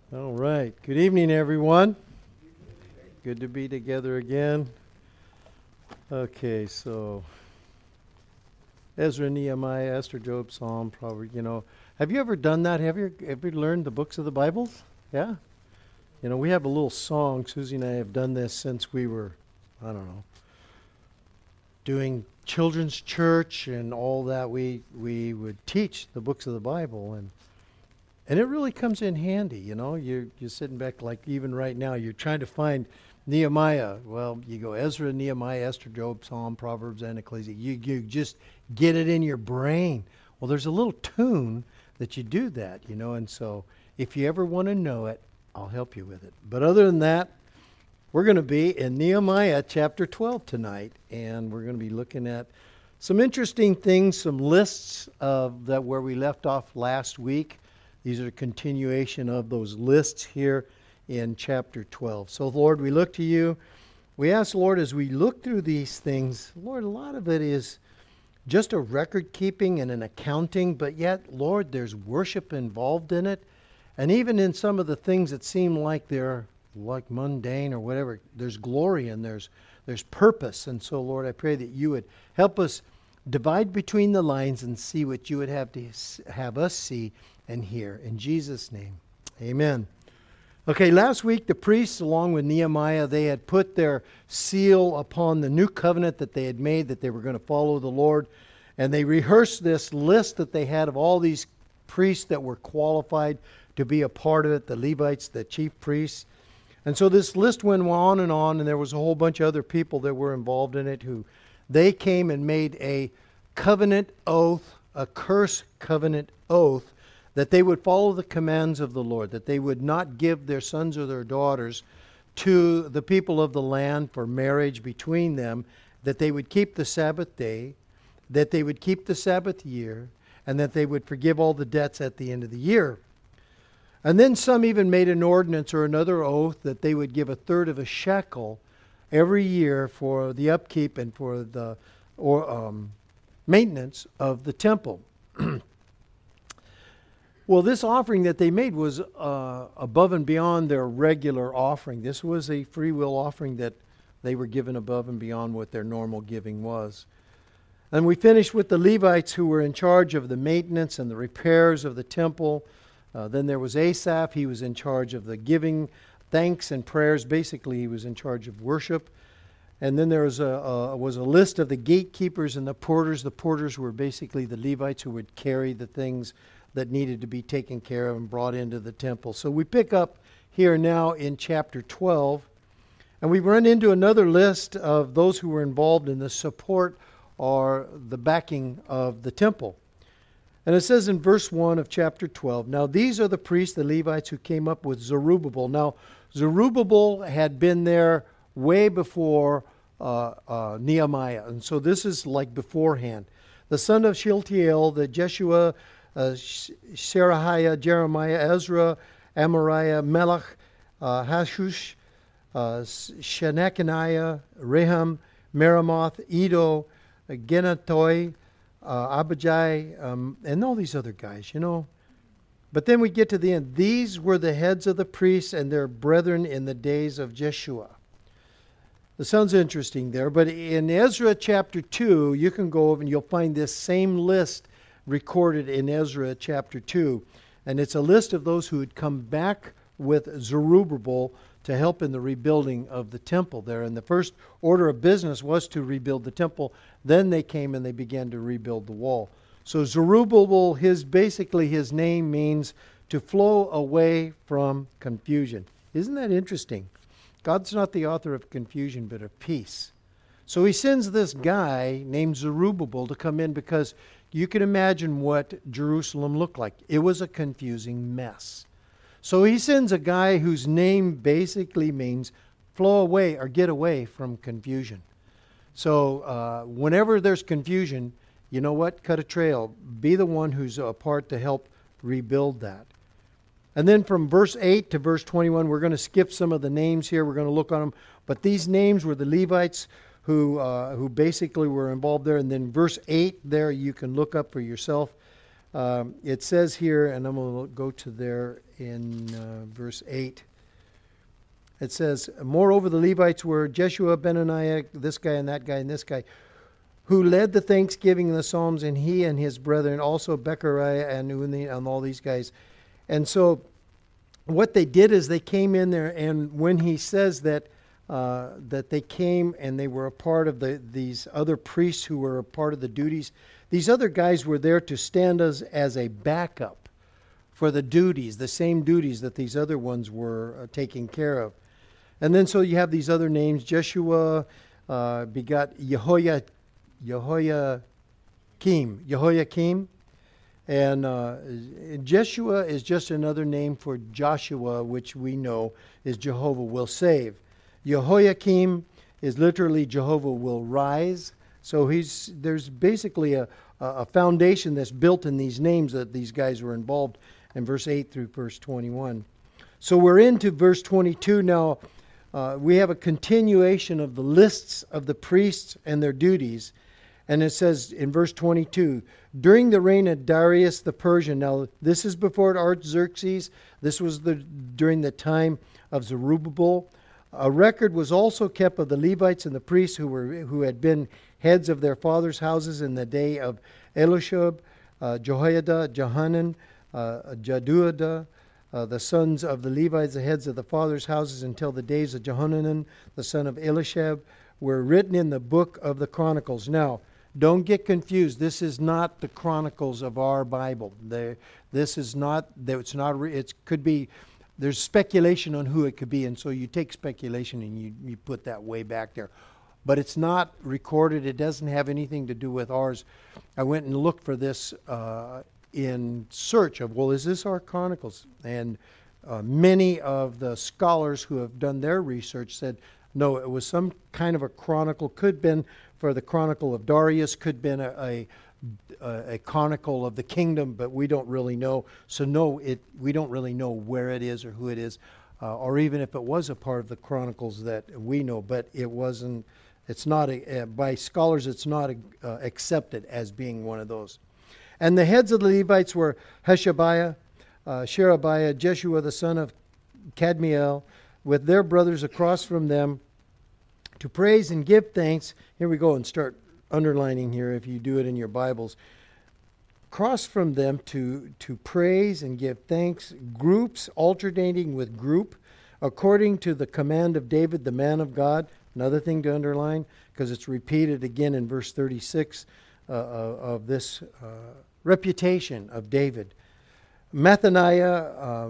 All right. Good evening, everyone. Good to be together again. Okay, so Ezra, Nehemiah, Esther, Job, Psalm, Proverbs. Have you ever done that? Have you ever learned the books of the Bibles? Yeah? We have a little song. Susie and I have done this since we were, I don't know, doing children's church and all that. We would teach the books of the Bible, and it really comes in handy, You're sitting back, like even right now, you're trying to find Nehemiah. Well, you go Ezra, Nehemiah, Esther, Job, Psalm, Proverbs, and Ecclesiastes. You just get it in your brain. Well, there's a little tune that you do that, and so if you ever want to know it, I'll help you with it. But other than that, we're going to be in Nehemiah chapter 12 tonight, and we're going to be looking at some interesting things, some lists of that where we left off last week. These are a continuation of those lists here in chapter 12. So, Lord, we look to you. We ask, Lord, as we look through these things, Lord, a lot of it is just a record keeping and an accounting, but yet, Lord, there's worship involved in it. And even in some of the things that seem like they're like mundane or whatever, there's glory and there's purpose. And so, Lord, I pray that you would help us divide between the lines and see what you would have us see and hear. In Jesus' name, amen. Okay, last week the priests, along with Nehemiah, they had put their seal upon the new covenant that they had made, that they were going to follow the Lord. And they rehearsed this list that they had of all these priests that were qualified to be a part of it, the Levites, the chief priests. And so this list went on, and there was a whole bunch of other people that were involved in it who they came and made a covenant oath, a curse covenant oath, that they would follow the commands of the Lord, that they would not give their sons or their daughters to the people of the land for marriage between them, that they would keep the Sabbath day, that they would keep the Sabbath year, and that they would forgive all the debts at the end of the year. And then some even made an ordinance or another oath that they would give a third of a shekel every year for the upkeep and for the maintenance of the temple. Well, this offering that they made was above and beyond their regular offering. This was a free will offering that they were given above and beyond what their normal giving was. And we finished with the Levites who were in charge of the maintenance and the repairs of the temple. Then there was Asaph. He was in charge of the giving thanks and prayers. Basically, he was in charge of worship. And then there was a list of the gatekeepers and the porters. The porters were basically the Levites who would carry the things that needed to be taken care of and brought into the temple. So we pick up here now in chapter 12. And we run into another list of those who were involved in the support or the backing of the temple. And it says in verse 1 of chapter 12, "Now these are the priests, the Levites, who came up with Zerubbabel." Now, Zerubbabel had been there way before Nehemiah. And so this is like beforehand. "The son of Shealtiel, the Jeshua, Serahiah, Jeremiah, Ezra, Amariah, Melech, Hashush, Shechaniah, Rehum, Meremoth, Edo, Genatoi, Abijah, and all these other guys, But then we get to the end. "These were the heads of the priests and their brethren in the days of Jeshua." That sounds interesting there. But in Ezra chapter 2, you can go over and you'll find this same list recorded in Ezra chapter 2. And it's a list of those who had come back with Zerubbabel to help in the rebuilding of the temple there. And the first order of business was to rebuild the temple. Then they came and they began to rebuild the wall. So Zerubbabel, his name means to flow away from confusion. Isn't that interesting? God's not the author of confusion, but of peace. So he sends this guy named Zerubbabel to come in because you can imagine what Jerusalem looked like. It was a confusing mess. So he sends a guy whose name basically means flow away or get away from confusion. So whenever there's confusion, you know what? Cut a trail. Be the one who's a part to help rebuild that. And then from verse 8 to verse 21, we're going to skip some of the names here. We're going to look on them. But these names were the Levites who basically were involved there. And then verse 8 there you can look up for yourself. It says here, and I'm going to go to there in verse 8. It says, moreover, the Levites were Jeshua, Benaniah, this guy and that guy and this guy, who led the thanksgiving and the psalms, and he and his brethren, also Bechariah and Unni and all these guys. And so what they did is they came in there, and when he says that they came and they were a part of these other priests who were a part of the duties, these other guys were there to stand as a backup for the duties, the same duties that these other ones were taking care of. And then so you have these other names. Jeshua begot Jehoiakim. And Jeshua is just another name for Joshua, which we know is Jehovah will save. Jehoiakim is literally Jehovah will rise. So there's basically a foundation that's built in these names that these guys were involved in verse 8 through verse 21. So we're into verse 22 now. We have a continuation of the lists of the priests and their duties. And it says in verse 22, during the reign of Darius the Persian. Now, this is before Artaxerxes. This was during the time of Zerubbabel. A record was also kept of the Levites and the priests who had been heads of their fathers' houses in the day of Elishab, Jehoiada, Johanan, Jaduada, the sons of the Levites, the heads of the fathers' houses until the days of Jehohanan, the son of Elishab, were written in the book of the Chronicles. Now, don't get confused. This is not the Chronicles of our Bible. This is not. It's not. It could be. There's speculation on who it could be, and so you take speculation and you put that way back there. But it's not recorded. It doesn't have anything to do with ours. I went and looked for this in search of, well, is this our Chronicles? And many of the scholars who have done their research said, no, it was some kind of a chronicle. Could have been for the Chronicle of Darius, could have been a chronicle of the kingdom, but we don't really know. So no, we don't really know where it is or who it is, or even if it was a part of the Chronicles that we know. But it wasn't. It's not by scholars. It's not accepted as being one of those. And the heads of the Levites were Hashabiah, Sherebiah, Jeshua the son of Kadmiel, with their brothers across from them, to praise and give thanks. Here we go and start underlining here if you do it in your Bibles. Cross from them to praise and give thanks, groups alternating with group, according to the command of David, the man of God. Another thing to underline, because it's repeated again in verse 36 of this reputation of David. Mathaniah,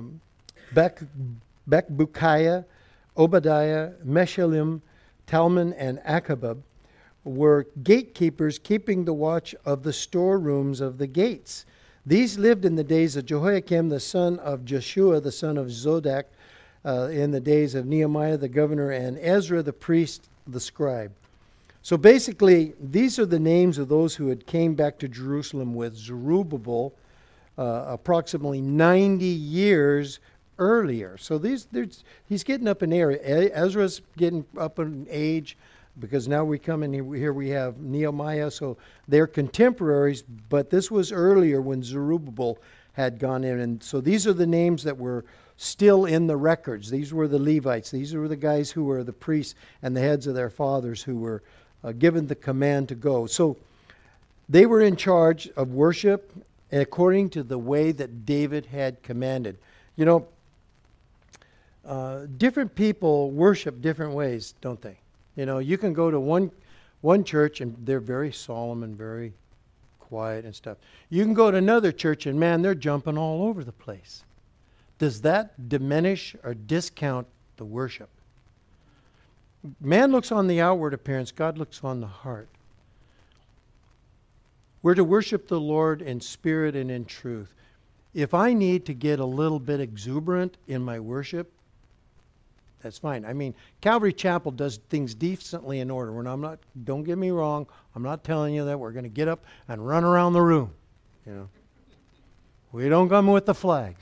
Bekbukiah, Obadiah, Meshullam, Talmon, and Akabab were gatekeepers keeping the watch of the storerooms of the gates. These lived in the days of Jehoiakim, the son of Jeshua, the son of Zodak, in the days of Nehemiah the governor, and Ezra the priest, the scribe. So basically, these are the names of those who had came back to Jerusalem with Zerubbabel approximately 90 years earlier. So he's getting up in age. Ezra's getting up in age, because now we come in here we have Nehemiah, so they're contemporaries, but this was earlier when Zerubbabel had gone in. And so these are the names that were still in the records. These were the Levites. These were the guys who were the priests and the heads of their fathers who were given the command to go. So they were in charge of worship according to the way that David had commanded. You know, different people worship different ways, don't they? You know, you can go to one church and they're very solemn and very quiet and stuff. You can go to another church and, man, they're jumping all over the place. Does that diminish or discount the worship? Man looks on the outward appearance. God looks on the heart. We're to worship the Lord in spirit and in truth. If I need to get a little bit exuberant in my worship, that's fine. I mean, Calvary Chapel does things decently in order. Don't get me wrong, I'm not telling you that we're going to get up and run around the room. You know, we don't come with the flags.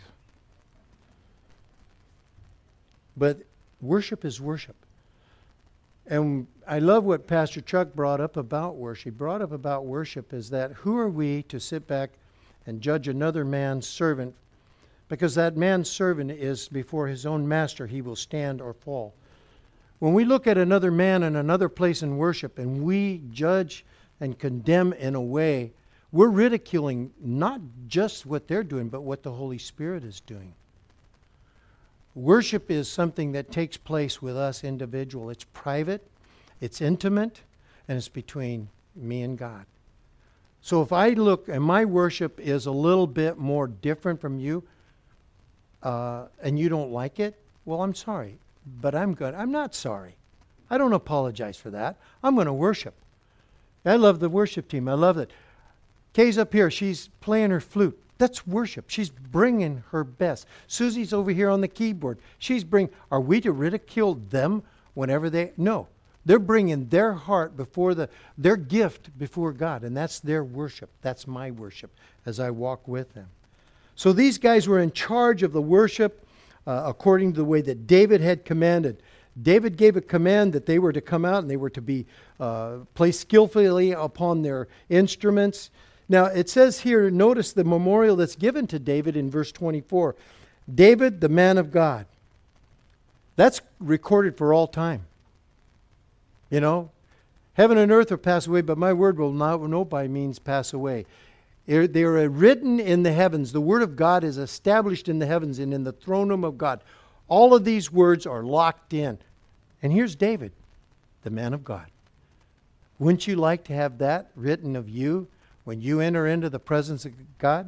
But worship is worship. And I love what Pastor Chuck brought up about worship. He brought up about worship is that who are we to sit back and judge another man's servant, because that man's servant is before his own master, he will stand or fall. When we look at another man in another place in worship and we judge and condemn in a way, we're ridiculing not just what they're doing, but what the Holy Spirit is doing. Worship is something that takes place with us individual. It's private, it's intimate, and it's between me and God. So if I look and my worship is a little bit more different from you, and you don't like it, well, I'm sorry. But I'm good. I'm not sorry. I don't apologize for that. I'm going to worship. I love the worship team. I love it. Kay's up here. She's playing her flute. That's worship. She's bringing her best. Susie's over here on the keyboard. Are we to ridicule them whenever they? No. They're bringing their heart before their gift before God. And that's their worship. That's my worship as I walk with them. So these guys were in charge of the worship according to the way that David had commanded. David gave a command that they were to come out and they were to be placed skillfully upon their instruments. Now it says here, notice the memorial that's given to David in verse 24. David, the man of God. That's recorded for all time. You know, heaven and earth will pass away, but my word will not, no by means pass away. They are written in the heavens. The word of God is established in the heavens and in the throne room of God. All of these words are locked in. And here's David, the man of God. Wouldn't you like to have that written of you when you enter into the presence of God?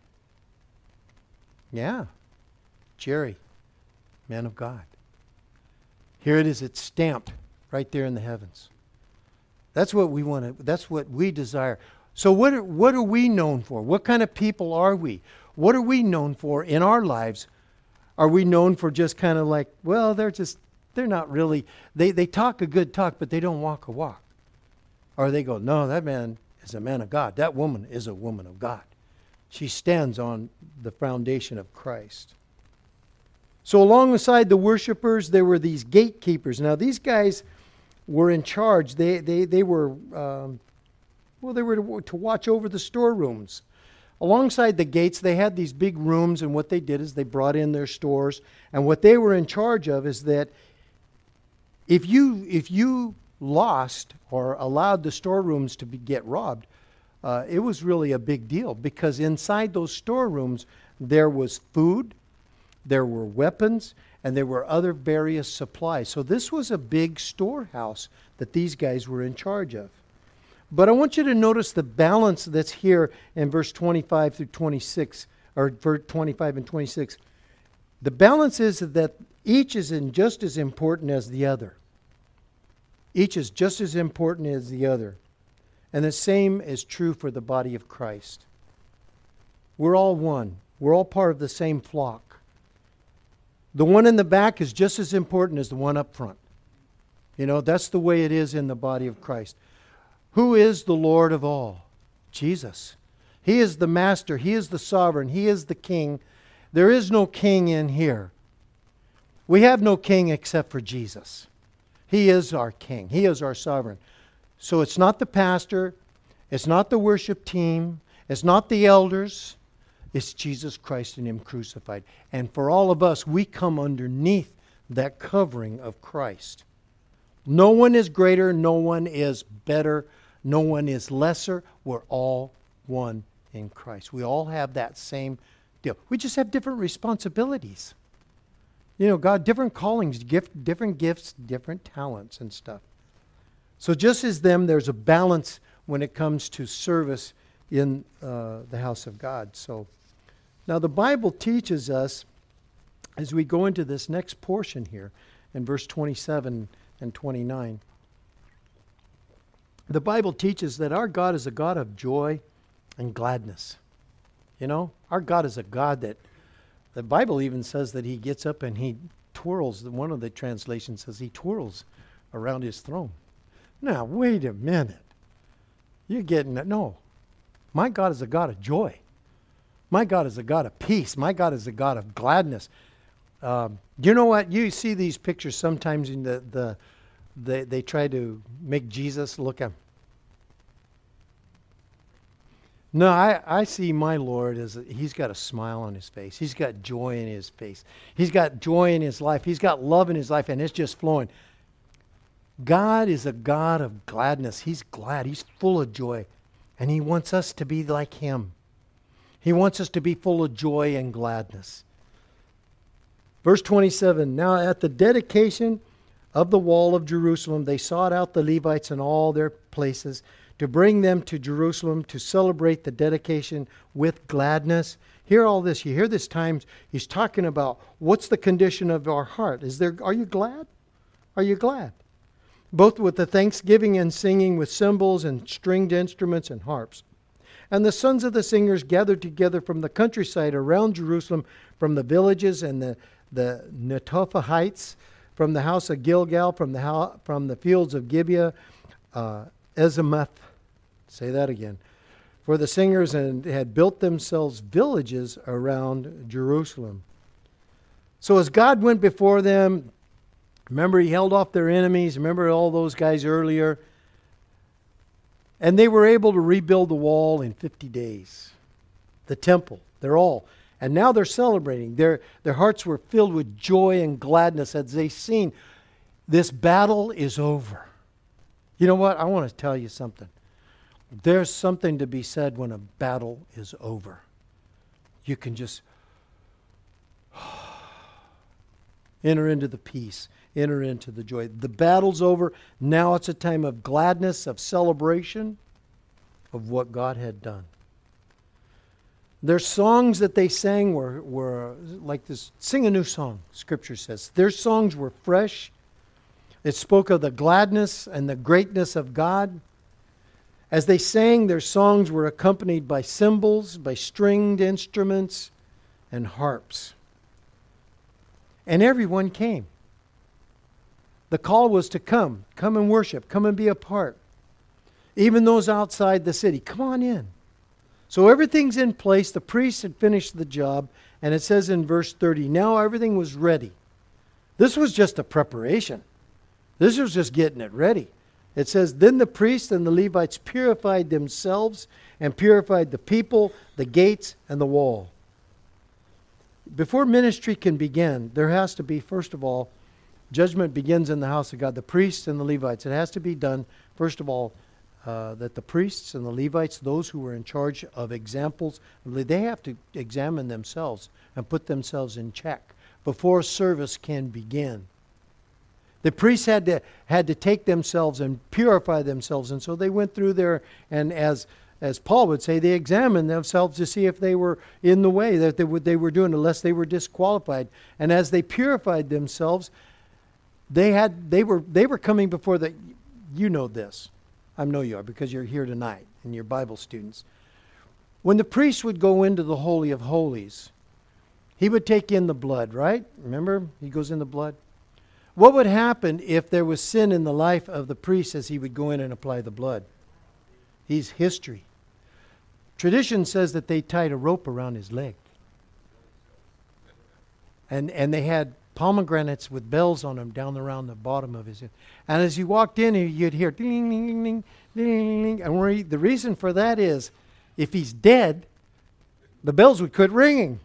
Yeah. Jerry, man of God. Here it is. It's stamped right there in the heavens. That's what we want to, that's what we desire. So what are we known for? What kind of people are we? What are we known for in our lives? Are we known for just kind of like, well, they're not really, they talk a good talk, but they don't walk a walk. Or they go, no, that man is a man of God. That woman is a woman of God. She stands on the foundation of Christ. So alongside the worshipers, there were these gatekeepers. Now these guys were in charge. They were to watch over the storerooms. Alongside the gates, they had these big rooms, and what they did is they brought in their stores. And what they were in charge of is that if you lost or allowed the storerooms to get robbed, it was really a big deal, because inside those storerooms there was food, there were weapons, and there were other various supplies. So this was a big storehouse that these guys were in charge of. But I want you to notice the balance that's here in verse 25 through 26, or verse 25 and 26. The balance is that each is just as important as the other. Each is just as important as the other. And the same is true for the body of Christ. We're all one. We're all part of the same flock. The one in the back is just as important as the one up front. You know, that's the way it is in the body of Christ. Who is the Lord of all? Jesus. He is the master. He is the sovereign. He is the king. There is no king in here. We have no king except for Jesus. He is our king. He is our sovereign. So it's not the pastor. It's not the worship team. It's not the elders. It's Jesus Christ and Him crucified. And for all of us, we come underneath that covering of Christ. No one is greater. No one is better. No one is lesser. We're all one in Christ. We all have that same deal. We just have different responsibilities. You know, God, different callings, different gifts, different talents and stuff. So just as them, there's a balance when it comes to service in the house of God. So now the Bible teaches us, as we go into this next portion here, in verse 27 and 29, the Bible teaches that our God is a God of joy and gladness. You know, our God is a God that, the Bible even says that He gets up and He twirls. One of the translations says He twirls around His throne. Now, wait a minute. You're getting that? No. My God is a God of joy. My God is a God of peace. My God is a God of gladness. You know what? You see these pictures sometimes in they try to make Jesus look at. No, I see my Lord as he's got a smile on his face. He's got joy in his face. He's got joy in his life. He's got love in his life, and it's just flowing. God is a God of gladness. He's glad. He's full of joy. And he wants us to be like him. He wants us to be full of joy and gladness. Verse 27, now at the dedication of the wall of Jerusalem, they sought out the Levites in all their places to bring them to Jerusalem to celebrate the dedication with gladness. Hear all this. You hear this times he's talking about what's the condition of our heart. Are you glad? Are you glad? Both with the thanksgiving and singing with cymbals and stringed instruments and harps. And the sons of the singers gathered together from the countryside around Jerusalem, from the villages and the Netopha heights, from the house of Gilgal, from the fields of Gibeah, Ezimath. Say that again. For the singers had built themselves villages around Jerusalem. So as God went before them, remember he held off their enemies. Remember all those guys earlier. And they were able to rebuild the wall in 50 days. The temple, and now they're celebrating. Their hearts were filled with joy and gladness as they seen this battle is over. You know what? I want to tell you something. There's something to be said when a battle is over. You can just enter into the peace, enter into the joy. The battle's over. Now it's a time of gladness, of celebration of what God had done. Their songs that they sang were like this, sing a new song, Scripture says. Their songs were fresh. It spoke of the gladness and the greatness of God. As they sang, their songs were accompanied by cymbals, by stringed instruments, and harps. And everyone came. The call was to come and worship, come and be a part. Even those outside the city, come on in. So everything's in place. The priests had finished the job. And it says in verse 30, now everything was ready. This was just a preparation. This was just getting it ready. It says, then the priests and the Levites purified themselves and purified the people, the gates, and the wall. Before ministry can begin, there has to be, first of all, judgment begins in the house of God. The priests and the Levites. It has to be done, first of all, that the priests and the Levites, those who were in charge of examples, they have to examine themselves and put themselves in check before service can begin. The priests had to take themselves and purify themselves, and so they went through there, and as Paul would say, they examined themselves to see if they were in the way that they were doing, unless they were disqualified. And as they purified themselves, they were coming before the, you know this. I know you are because you're here tonight and you're Bible students. When the priest would go into the Holy of Holies, he would take in the blood, right? Remember, he goes in the blood. What would happen if there was sin in the life of the priest as he would go in and apply the blood? He's history. Tradition says that they tied a rope around his leg. And they had pomegranates with bells on them down around the bottom of his head. And as you walked in, you'd hear ding, ding, ding, ding, ding, ding. And the reason for that is, if he's dead, the bells would quit ringing.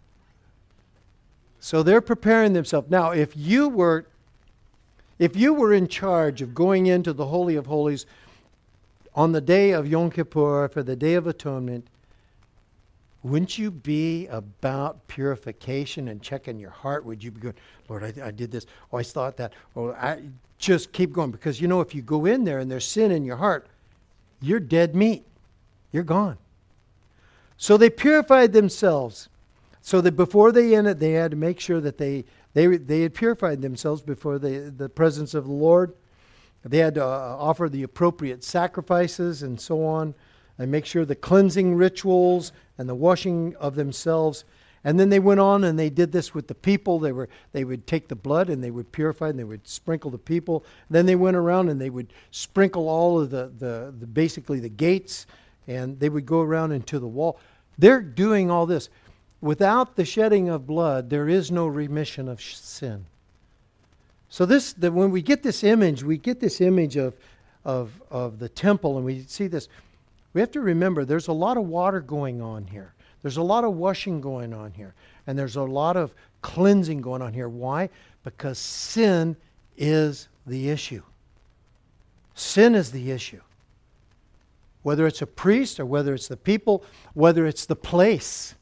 So they're preparing themselves. Now, if you were in charge of going into the Holy of Holies on the day of Yom Kippur, for the Day of Atonement, wouldn't you be about purification and checking your heart? Would you be going, Lord, I did this. Oh, I thought that. Oh, I just keep going. Because, if you go in there and there's sin in your heart, you're dead meat. You're gone. So they purified themselves. So that before they entered, they had to make sure that they had purified themselves before the presence of the Lord. They had to offer the appropriate sacrifices and so on, and make sure the cleansing rituals and the washing of themselves. And then they went on and they did this with the people. They would take the blood and they would purify and they would sprinkle the people. Then they went around and they would sprinkle all of the basically the gates, and they would go around into the wall. They're doing all this. Without the shedding of blood, there is no remission of sin. So when we get this image of the temple, and we see this. We have to remember there's a lot of water going on here. There's a lot of washing going on here. And there's a lot of cleansing going on here. Why? Because sin is the issue. Sin is the issue. Whether it's a priest or whether it's the people, whether it's the place.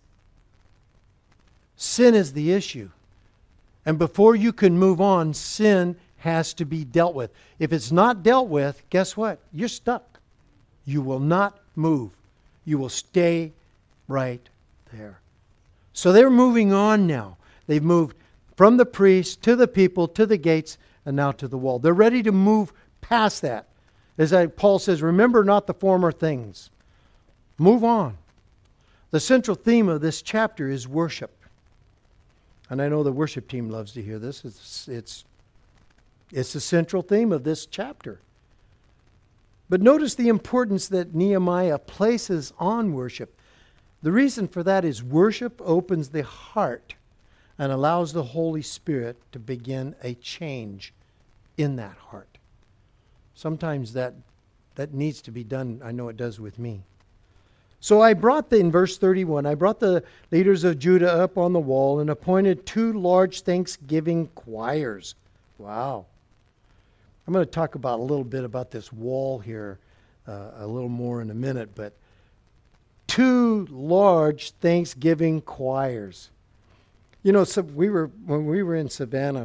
Sin is the issue. And before you can move on, sin has to be dealt with. If it's not dealt with, guess what? You're stuck. You will not move. You will stay right there. So they're moving on now. They've moved from the priest to the people, to the gates, and now to the wall. They're ready to move past that. As Paul says, remember not the former things. Move on. The central theme of this chapter is worship. And I know the worship team loves to hear this. It's the central theme of this chapter. But notice the importance that Nehemiah places on worship. The reason for that is worship opens the heart and allows the Holy Spirit to begin a change in that heart. Sometimes that needs to be done. I know it does with me. So in verse 31, I brought the leaders of Judah up on the wall and appointed 2 large thanksgiving choirs. Wow. I'm going to talk a little bit about this wall here a little more in a minute, but 2 large thanksgiving choirs. You know, so when we were in Savannah,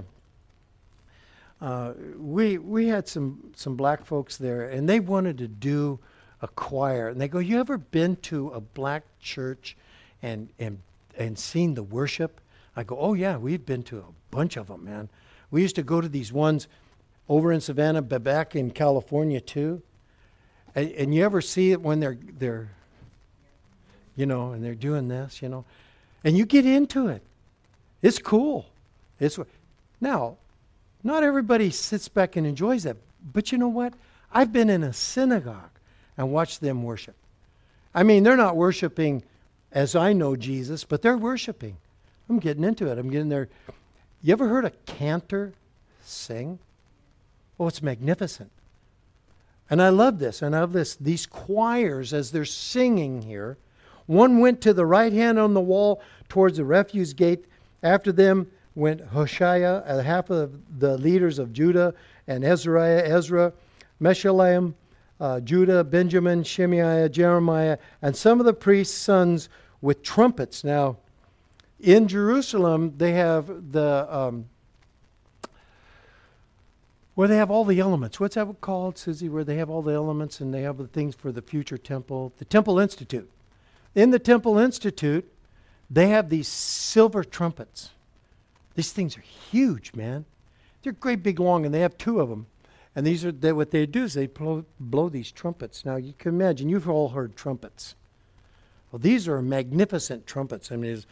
we had some black folks there, and they wanted to do a choir. And they go, you ever been to a black church and seen the worship? I go, oh yeah, we've been to a bunch of them, man. We used to go to these ones over in Savannah, but back in California too. And you ever see it when they're and they're doing this, and you get into it. It's cool. Now, not everybody sits back and enjoys that. But you know what? I've been in a synagogue and watched them worship. I mean, they're not worshiping as I know Jesus, but they're worshiping. I'm getting into it. I'm getting there. You ever heard a cantor sing? Oh, it's magnificent. And I love this. And I love this. These choirs, as they're singing here, one went to the right hand on the wall towards the refuse gate. After them went Hoshea, half of the leaders of Judah, and Ezra, Meshullam, Judah, Benjamin, Shemaiah, Jeremiah, and some of the priests' sons with trumpets. Now, in Jerusalem, they have where they have all the elements. What's that called, Susie? Where they have all the elements and they have the things for the future temple. The Temple Institute. In the Temple Institute, they have these silver trumpets. These things are huge, man. They're great big long, and they have 2 of them. And what they do is they blow these trumpets. Now, you can imagine, you've all heard trumpets. Well, these are magnificent trumpets. I mean,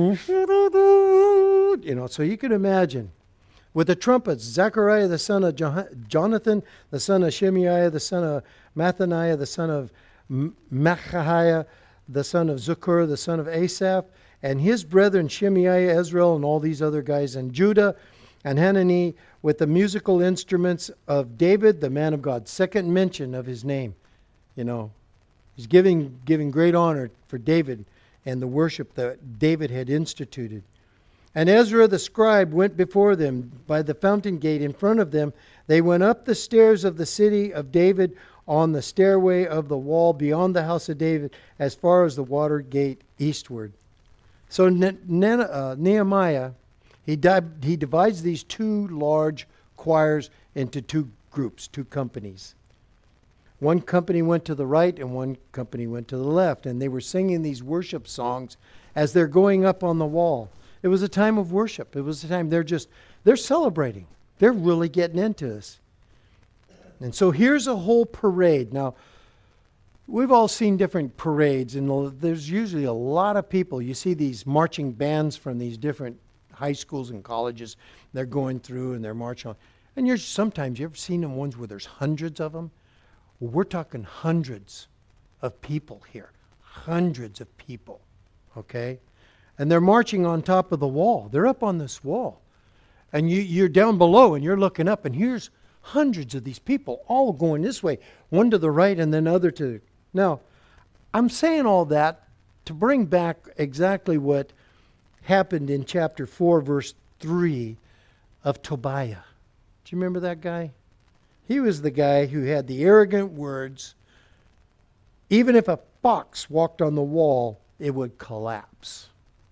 so you can imagine. With the trumpets, Zechariah the son of Jonathan, the son of Shemaiah, the son of Mathaniah, the son of Machahiah, the son of Zuccur, the son of Asaph, and his brethren Shemaiah, Ezra, and all these other guys, and Judah, and Hanani, with the musical instruments of David, the man of God. Second mention of his name. He's giving great honor for David and the worship that David had instituted. And Ezra the scribe went before them by the fountain gate in front of them. They went up the stairs of the city of David on the stairway of the wall beyond the house of David as far as the water gate eastward. So Nehemiah, he divides these 2 large choirs into 2 groups, 2 companies. One company went to the right and one company went to the left. And they were singing these worship songs as they're going up on the wall. It was a time of worship. It was a time they're celebrating. They're really getting into this. And so here's a whole parade. Now, we've all seen different parades, and there's usually a lot of people. You see these marching bands from these different high schools and colleges. They're going through and they're marching on. And sometimes you ever seen them ones where there's hundreds of them? Well, we're talking hundreds of people here. Hundreds of people. Okay? And they're marching on top of the wall. They're up on this wall. And you're down below and you're looking up, and here's hundreds of these people all going this way. One to the right and then other to... Now, I'm saying all that to bring back exactly what happened in chapter 4, verse 3 of Tobiah. Do you remember that guy? He was the guy who had the arrogant words, even if a fox walked on the wall, it would collapse.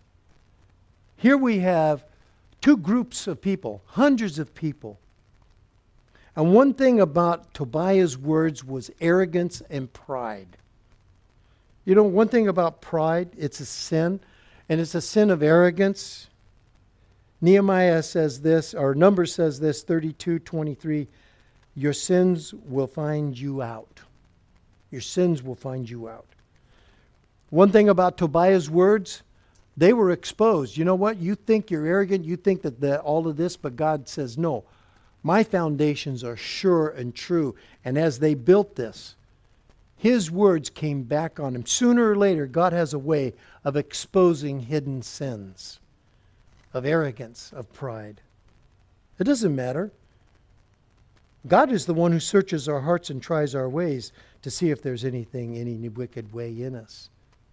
Here we have two groups of people, hundreds of people. And one thing about Tobiah's words was arrogance and pride. You know, one thing about pride, it's a sin, and it's a sin of arrogance. Nehemiah says this, or Numbers says this, 32:23, your sins will find you out. Your sins will find you out. One thing about Tobiah's words, they were exposed. You know what? You think you're arrogant, you think that all of this, but God says, no, my foundations are sure and true. And as they built this, his words came back on him. Sooner or later, God has a way of exposing hidden sins, of arrogance, of pride. It doesn't matter. God is the one who searches our hearts and tries our ways to see if there's any wicked way in us.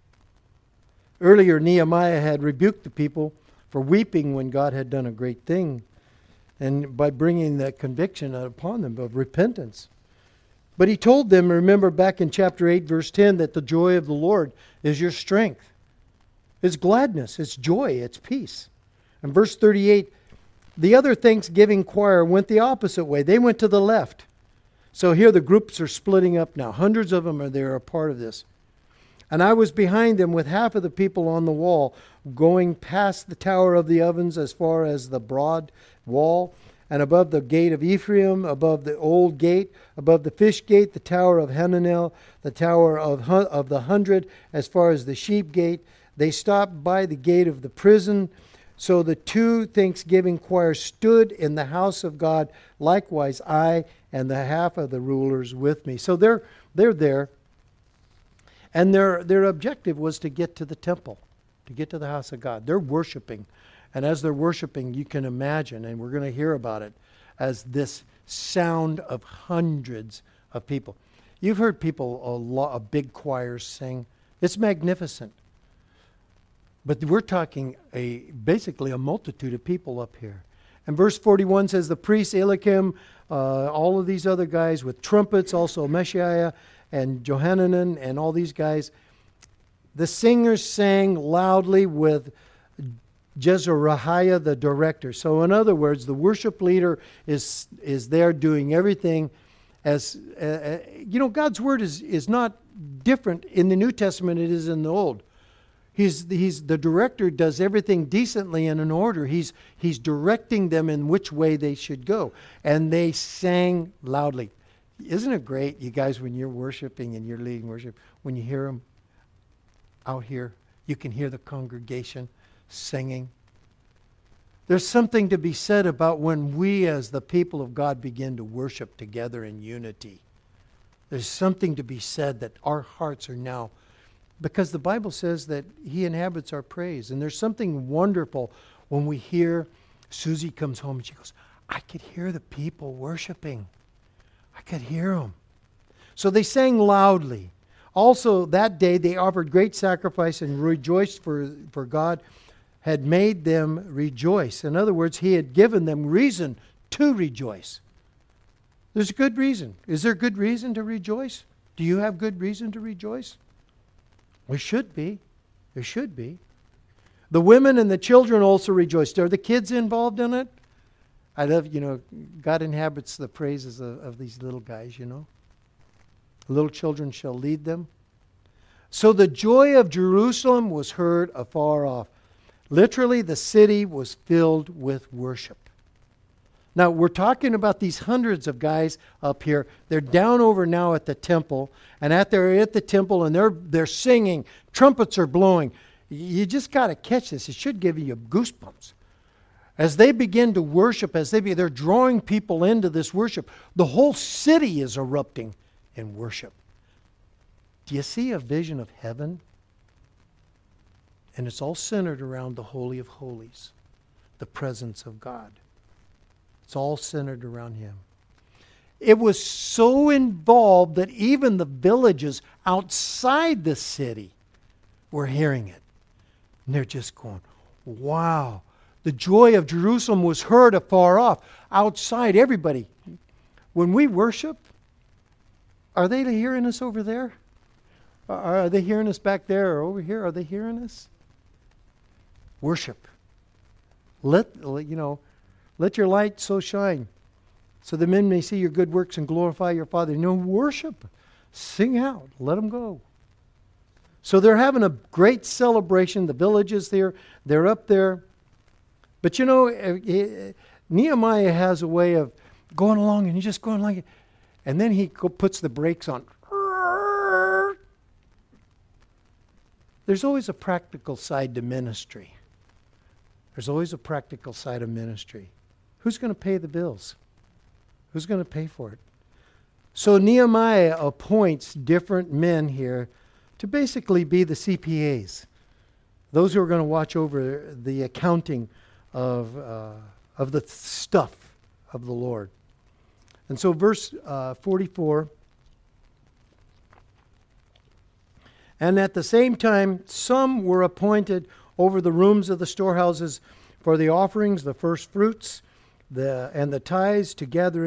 Earlier, Nehemiah had rebuked the people for weeping when God had done a great thing, and by bringing that conviction upon them of repentance. But he told them, remember back in chapter 8, verse 10, that the joy of the Lord is your strength. It's gladness, it's joy, it's peace. And verse 38, the other Thanksgiving choir went the opposite way. They went to the left. So here the groups are splitting up now. Hundreds of them are a part of this. And I was behind them with half of the people on the wall, going past the Tower of the Ovens as far as the broad wall, and above the gate of Ephraim, above the old gate, above the fish gate, the Tower of Hananel, the Tower of the 100, as far as the sheep gate. They stopped by the gate of the prison. So the two Thanksgiving choirs stood in the house of God, likewise I and the half of the rulers with me. So they're there. And their objective was to get to the temple, to get to the house of God. They're worshiping. And as they're worshiping, you can imagine, and we're going to hear about it, as this sound of hundreds of people. You've heard people, a lot of big choirs sing. It's magnificent. But we're talking basically a multitude of people up here. And verse 41 says, the priests, Eliakim, all of these other guys with trumpets, also Meshiah and Johanan and all these guys, the singers sang loudly with Jezrahiah, the director. So in other words, the worship leader is there doing everything as, God's word is not different in the New Testament it is in the Old. He's the director does everything decently and in order. He's directing them in which way they should go. And they sang loudly. Isn't it great, you guys, when you're worshiping and you're leading worship, when you hear them out here, you can hear the congregation singing. There's something to be said about when we as the people of God begin to worship together in unity. There's something to be said that our hearts are now, because the Bible says that He inhabits our praise. And there's something wonderful when we hear Susie comes home and she goes, I could hear the people worshiping. I could hear them. So they sang loudly. Also that day they offered great sacrifice and rejoiced for God had made them rejoice. In other words, He had given them reason to rejoice. There's a good reason. Is there good reason to rejoice? Do you have good reason to rejoice? There should be. There should be. The women and the children also rejoiced. Are the kids involved in it? I love, God inhabits the praises of these little guys, Little children shall lead them. So the joy of Jerusalem was heard afar off. Literally, the city was filled with worship. Now, we're talking about these hundreds of guys up here. They're down over now at the temple, and they're at the temple, and they're singing. Trumpets are blowing. You just got to catch this. It should give you goosebumps. As they begin to worship, they're drawing people into this worship. The whole city is erupting in worship. Do you see a vision of heaven? And it's all centered around the Holy of Holies, the presence of God. It's all centered around Him. It was so involved that even the villages outside the city were hearing it. And they're just going, wow. The joy of Jerusalem was heard afar off. Outside, everybody. When we worship, are they hearing us over there? Are they hearing us back there or over here? Are they hearing us? Worship. Let your light so shine, so the men may see your good works and glorify your Father. Worship. Sing out. Let them go. So they're having a great celebration. The villages there, they're up there. But Nehemiah has a way of going along and he's just going like it. And then he puts the brakes on. There's always a practical side to ministry. There's always a practical side of ministry. Who's going to pay the bills? Who's going to pay for it? So Nehemiah appoints different men here to basically be the CPAs, those who are going to watch over the accounting of the stuff of the Lord. And so verse 44, and at the same time some were appointed over the rooms of the storehouses for the offerings, the first fruits, and the tithes, to gather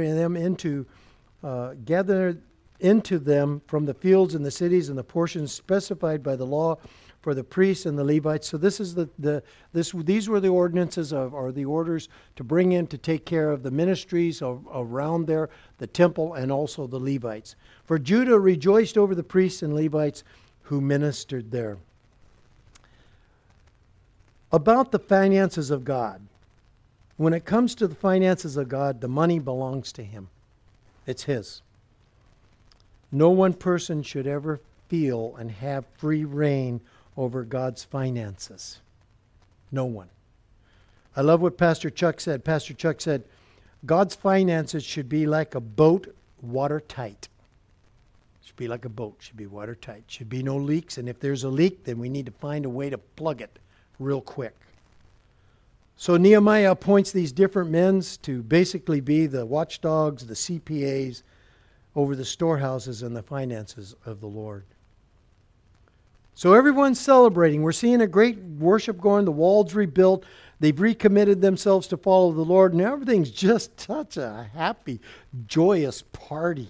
into them from the fields and the cities and the portions specified by the law for the priests and the Levites. So this is these were the ordinances or the orders to bring in to take care of the ministries around there, the temple, and also the Levites. For Judah rejoiced over the priests and Levites who ministered there. About the finances of God. When it comes to the finances of God, the money belongs to Him. It's His. No one person should ever feel and have free reign over God's finances. No one. I love what Pastor Chuck said. Pastor Chuck said, God's finances should be like a boat, watertight. Should be like a boat, should be watertight. Should be no leaks, and if there's a leak, then we need to find a way to plug it real quick. So Nehemiah appoints these different men to basically be the watchdogs, the CPAs, over the storehouses and the finances of the Lord. So everyone's celebrating. We're seeing a great worship going. The walls rebuilt. They've recommitted themselves to follow the Lord. And everything's just such a happy, joyous party.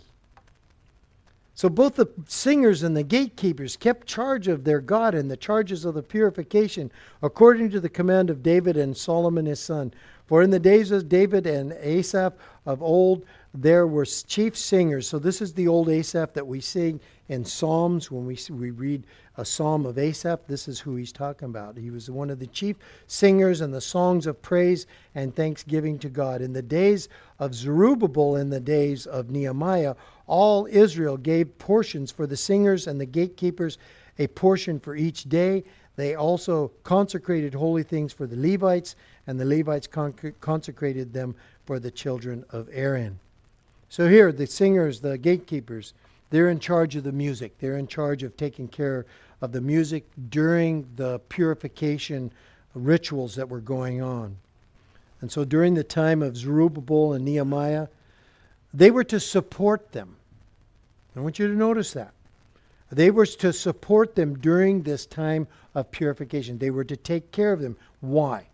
So both the singers and the gatekeepers kept charge of their God and the charges of the purification, according to the command of David and Solomon his son. For in the days of David and Asaph of old, there were chief singers. So this is the old Asaph that we sing in Psalms. When we read a psalm of Asaph, this is who he's talking about. He was one of the chief singers in the songs of praise and thanksgiving to God. In the days of Zerubbabel, in the days of Nehemiah, all Israel gave portions for the singers and the gatekeepers, a portion for each day. They also consecrated holy things for the Levites, and the Levites consecrated them for the children of Aaron. So here, the singers, the gatekeepers, they're in charge of the music. They're in charge of taking care of the music during the purification rituals that were going on. And so during the time of Zerubbabel and Nehemiah, they were to support them. I want you to notice that. They were to support them during this time of purification. They were to take care of them. Why?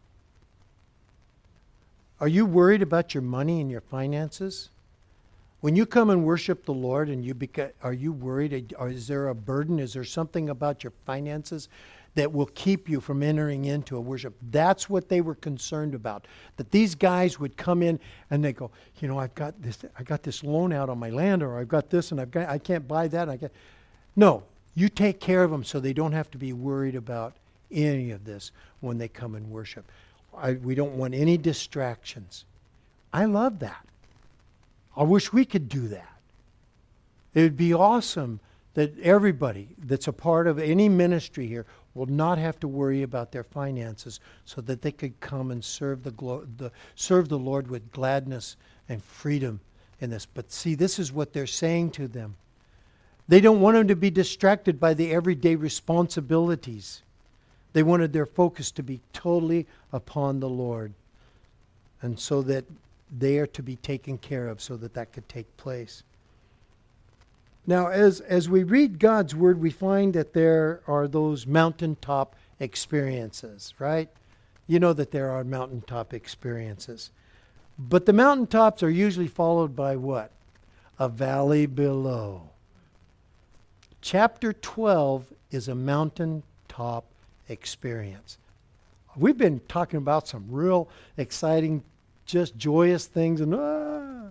Are you worried about your money and your finances? When you come and worship the Lord, and are you worried? Or is there a burden? Is there something about your finances that will keep you from entering into a worship? That's what they were concerned about. That these guys would come in and they go, I got this loan out on my land, or I've got this, and I can't buy that. No, you take care of them so they don't have to be worried about any of this when they come and worship. We don't want any distractions. I love that. I wish we could do that. It would be awesome that everybody that's a part of any ministry here will not have to worry about their finances, so that they could come and serve serve the Lord with gladness and freedom in this. But see, this is what they're saying to them. They don't want them to be distracted by the everyday responsibilities. They wanted their focus to be totally upon the Lord. And so that they are to be taken care of so that that could take place. Now, as we read God's Word, we find that there are those mountaintop experiences, right? You know that there are mountaintop experiences. But the mountaintops are usually followed by what? A valley below. Chapter 12 is a mountaintop experience. We've been talking about some real exciting, just joyous things. And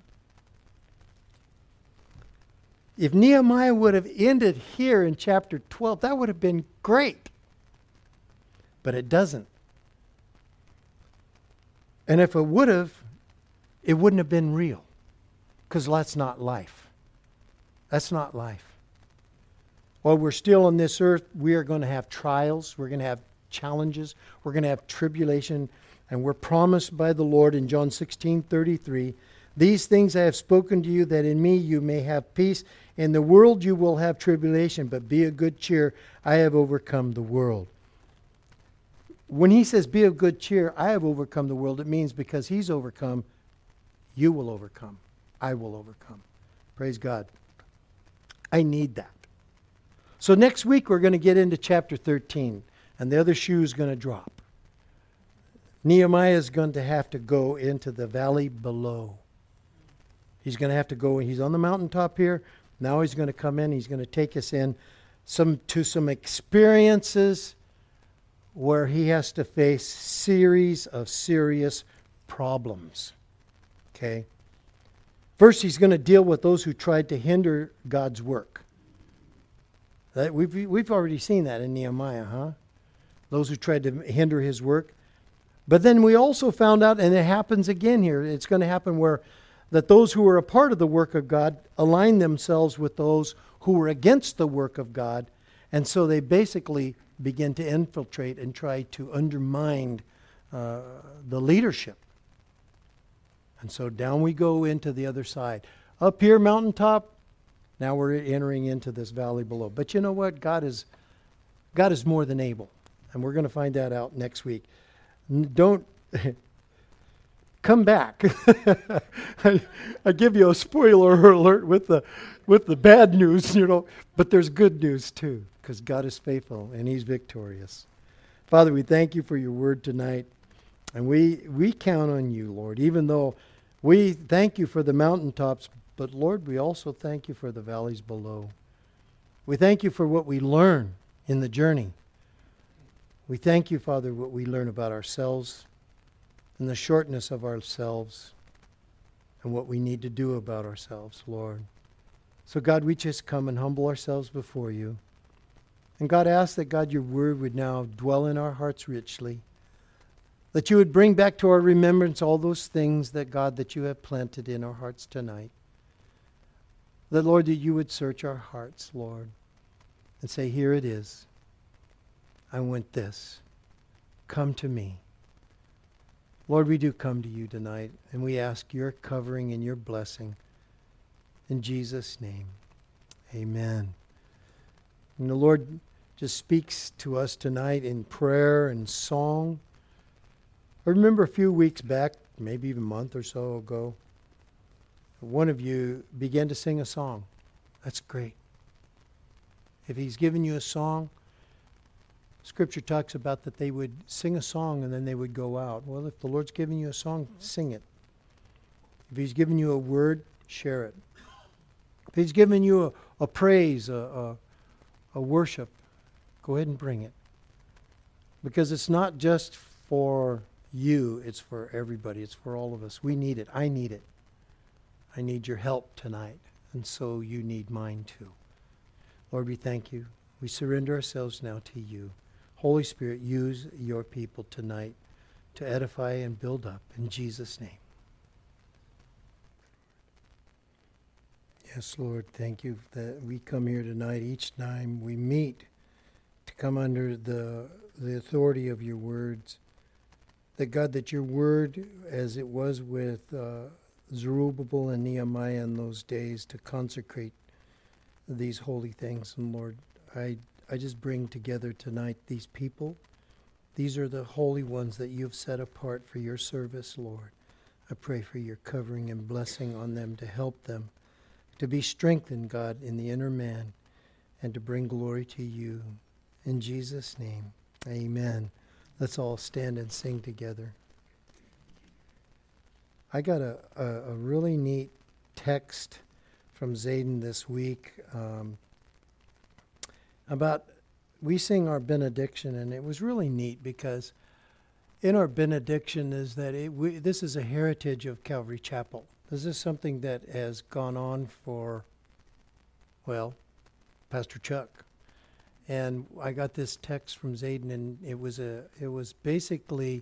if Nehemiah would have ended here in chapter 12, that would have been great. But it doesn't. And if it would have, it wouldn't have been real. Because that's not life. That's not life. While we're still on this earth, we are going to have trials. We're going to have challenges. We're going to have tribulation. And we're promised by the Lord in John 16:33, these things I have spoken to you, that in me you may have peace. In the world you will have tribulation, but be of good cheer. I have overcome the world. When he says be of good cheer, I have overcome the world, it means because he's overcome, you will overcome. I will overcome. Praise God. I need that. So next week we're going to get into chapter 13, and the other shoe is going to drop. Nehemiah is going to have to go into the valley below. He's going to have to go, he's on the mountaintop here. Now he's going to come in, he's going to take us in to some experiences where he has to face series of serious problems. Okay? First, he's going to deal with those who tried to hinder God's work. We've already seen that in Nehemiah, huh? Those who tried to hinder his work. But then we also found out, and it happens again here, it's going to happen where that those who were a part of the work of God align themselves with those who were against the work of God. And so they basically begin to infiltrate and try to undermine the leadership. And so down we go into the other side. Up here, mountaintop, now we're entering into this valley below. But you know what? God is more than able. And we're going to find that out next week. Don't come back. I give you a spoiler alert with the bad news, but there's good news too, because God is faithful and he's victorious. Father, we thank you for your word tonight. And we count on you, Lord, even though we thank you for the mountaintops, but Lord, we also thank you for the valleys below. We thank you for what we learn in the journey. We thank you, Father, what we learn about ourselves and the shortness of ourselves and what we need to do about ourselves, Lord. So God, we just come and humble ourselves before you. And God, ask that, God, your word would now dwell in our hearts richly. That you would bring back to our remembrance all those things that, God, that you have planted in our hearts tonight. That, Lord, that you would search our hearts, Lord, and say, here it is. I want this. Come to me. Lord, we do come to you tonight, and we ask your covering and your blessing. In Jesus' name, amen. And the Lord just speaks to us tonight in prayer and song. I remember a few weeks back, maybe even a month or so ago, one of you began to sing a song. That's great. If he's given you a song, Scripture talks about that they would sing a song and then they would go out. Well, if the Lord's given you a song, sing it. If he's given you a word, share it. If he's given you a praise, a worship, go ahead and bring it. Because it's not just for you, it's for everybody. It's for all of us. We need it. I need it. I need your help tonight. And so you need mine too. Lord, we thank you. We surrender ourselves now to you. Holy Spirit, use your people tonight to edify and build up. In Jesus' name. Yes, Lord, thank you that we come here tonight each time we meet to come under the authority of your words. That, God, that your word, as it was with Zerubbabel and Nehemiah in those days, to consecrate these holy things. And Lord, I just bring together tonight these people. These are the holy ones that you've set apart for your service, Lord. I pray for your covering and blessing on them to help them to be strengthened, God, in the inner man and to bring glory to you. In Jesus' name, amen. Let's all stand and sing together. I got a really neat text from Zayden this week about, we sing our benediction, and it was really neat because in our benediction is that this is a heritage of Calvary Chapel. This is something that has gone on for, well, Pastor Chuck. And I got this text from Zayden, and it was basically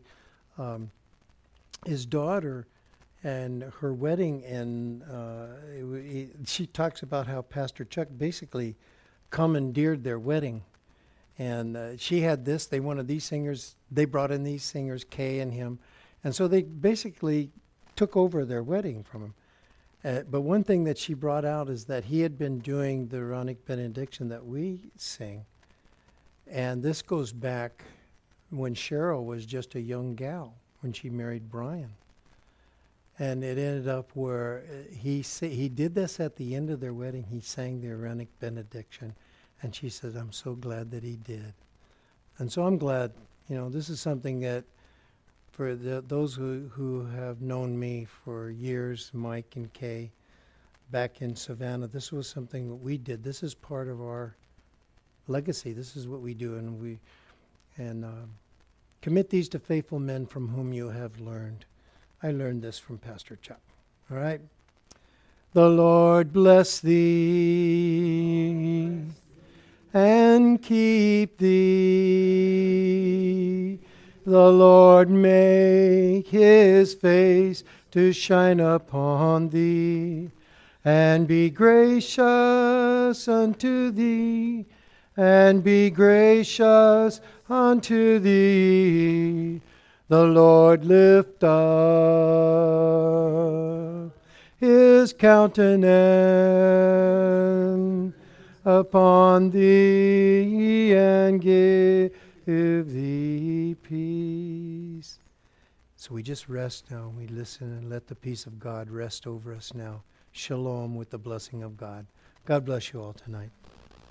his daughter and her wedding, and she talks about how Pastor Chuck basically commandeered their wedding. And she had this, they wanted these singers, they brought in these singers, Kay and him, and so they basically took over their wedding from him. But one thing that she brought out is that he had been doing the Aaronic benediction that we sing. And this goes back when Cheryl was just a young gal, when she married Brian. And it ended up where he did this at the end of their wedding. He sang the Aaronic benediction. And she said, I'm so glad that he did. And so I'm glad, this is something that for those who have known me for years, Mike and Kay, back in Savannah, this was something that we did. This is part of our legacy. This is what we do. And commit these to faithful men from whom you have learned. I learned this from Pastor Chuck. All right? The Lord bless thee and keep thee. The Lord make his face to shine upon thee and be gracious unto thee, and be gracious unto thee. The Lord lift up his countenance upon thee and give thee peace. So we just rest now. We listen and let the peace of God rest over us now. Shalom with the blessing of God. God bless you all tonight.